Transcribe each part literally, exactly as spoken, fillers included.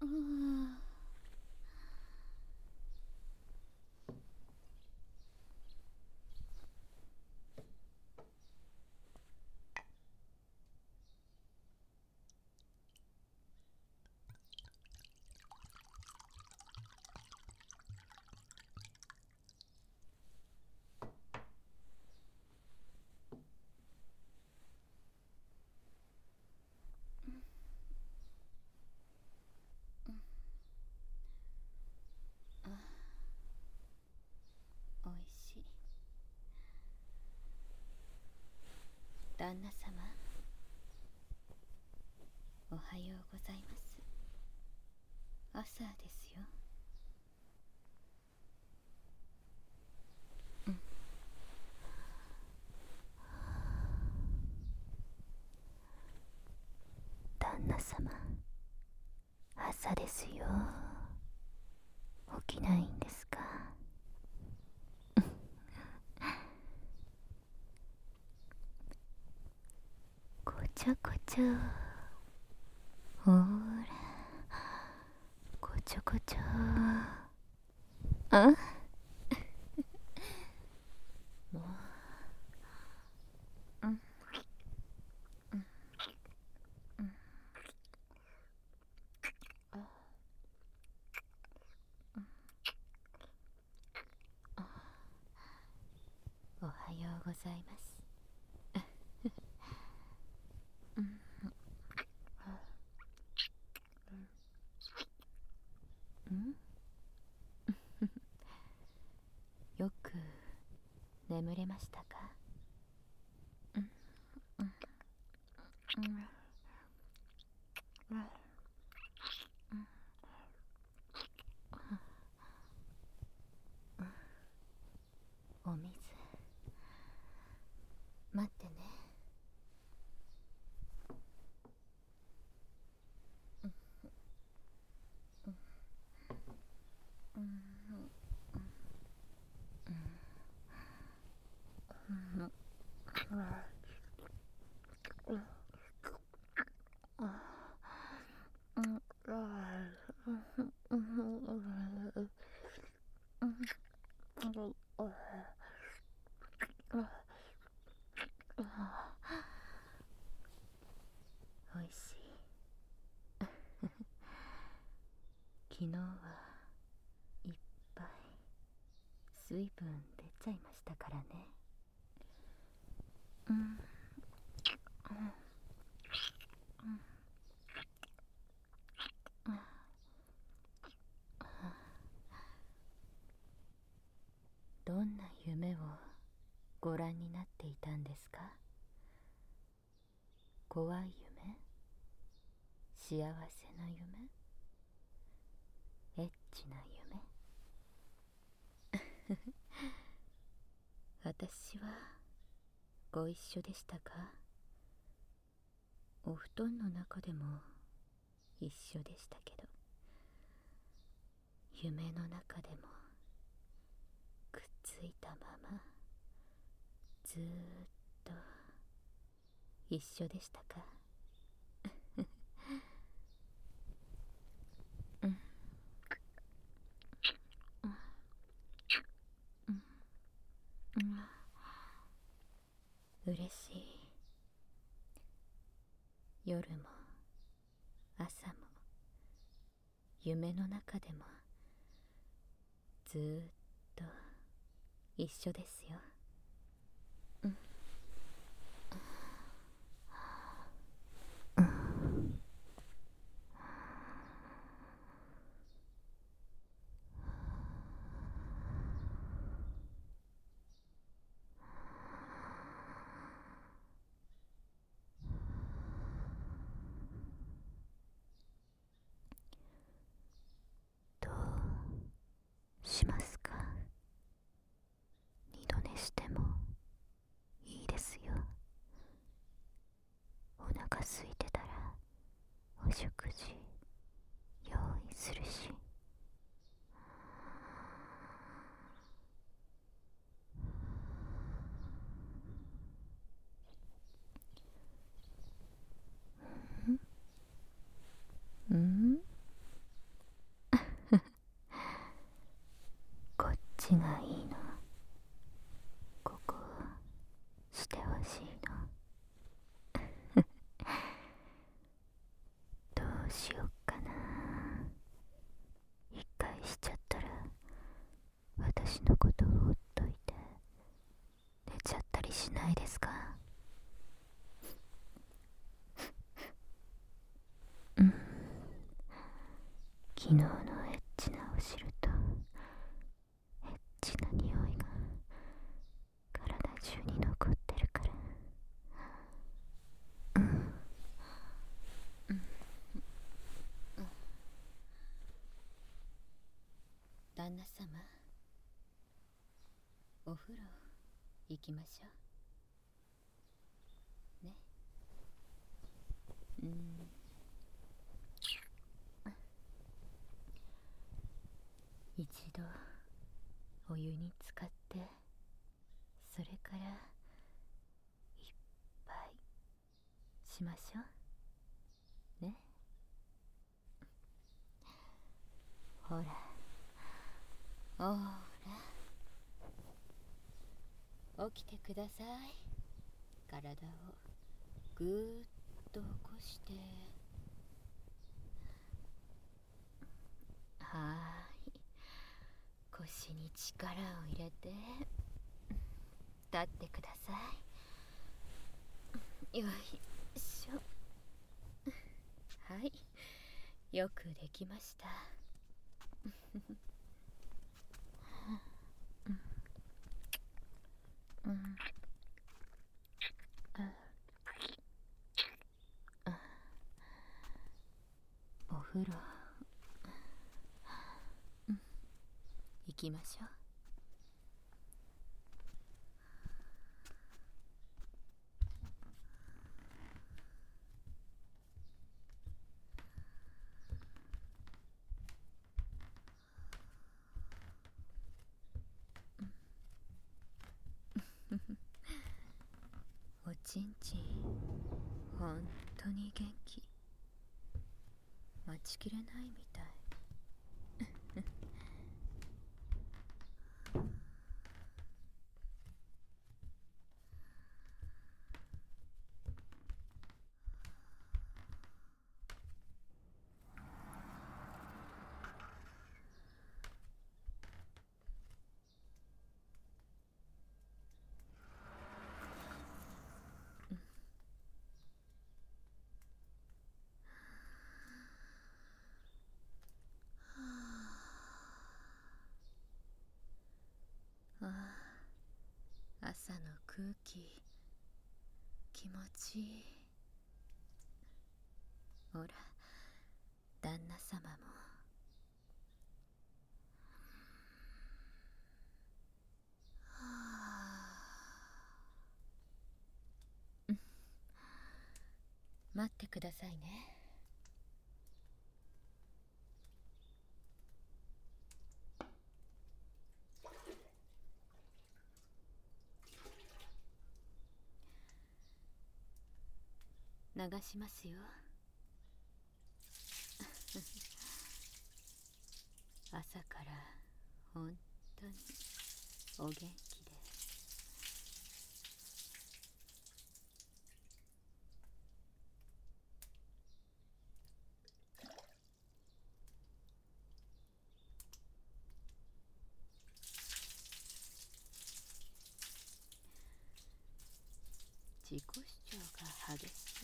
うん。おいしい。旦那様、おはようございます。朝ですよ。うん。旦那様、朝ですよ。起きないんですか？こちょこちょ。ほーら、こちょこちょ。あ、もう。うん。うん。うん。あ、うん。あ、おはようございます。うん。あ、うん。よく眠れましたか？うん。うん。うん。うん。お水待ってね。うん。うん。おいしい。昨日はいっぱい水分出ちゃいましたからね。うん。うん。うん。どんな夢をご覧になっていたんですか？怖い夢？幸せな夢？エッチな夢？私はご一緒でしたか？お布団の中でも一緒でしたけど、夢の中でもくっついたままずーっと一緒でしたか？うん。うん。うん。嬉しい。夜も朝も夢の中でもずーっと一緒ですよ。うん。うん。どうしますか？二度寝してもいいですよ。お腹空いてたらお食事用意するし。ん？うん？ ちがいいの？ここしてほしいの？どうしよっかな。一回しちゃったら私のことをほっといて寝ちゃったりしないですか？うん。昨日のエッチなお汁とエッチな匂いが体中に残ってるから。うん、うん、うん。旦那様、お風呂行きましょうね。うん。一度お湯に浸かってそれからいっぱいしましょうね。ほらほら、起きてください。体をぐーっと起こして。はーい、腰に力を入れて立ってください。よいしょ。はい、よくできました。うん、うん、お風呂、うん、行きましょう。おちんちんほんとに元気。待ちきれないみたい。ああ、朝の空気気持ちいい。ほら、旦那様も。はあ、うん、待ってくださいね。流しますよ。朝から本当にお元気で。自己主張が激しい。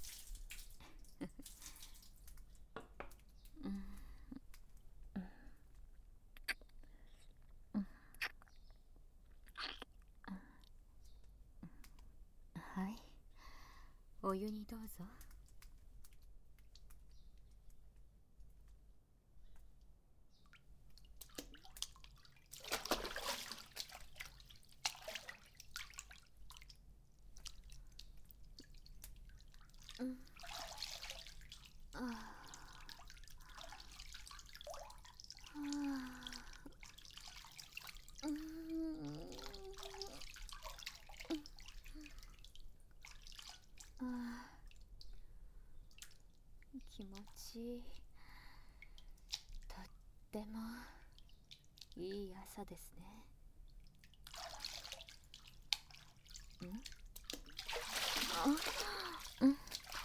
うん、うん、はい、お湯にどうぞ。うん、ああ、ああ、うん、ああ、気持ちいい。とってもいい朝ですね。んあうんうん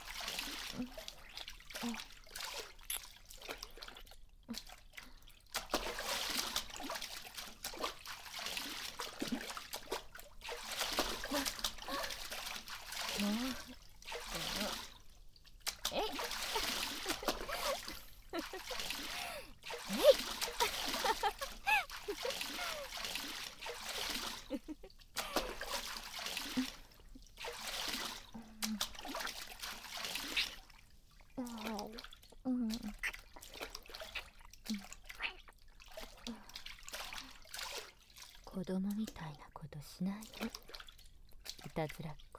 もうえいうん、子供みたいなことしないで、いたずらっ子。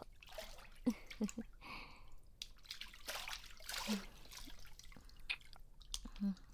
うん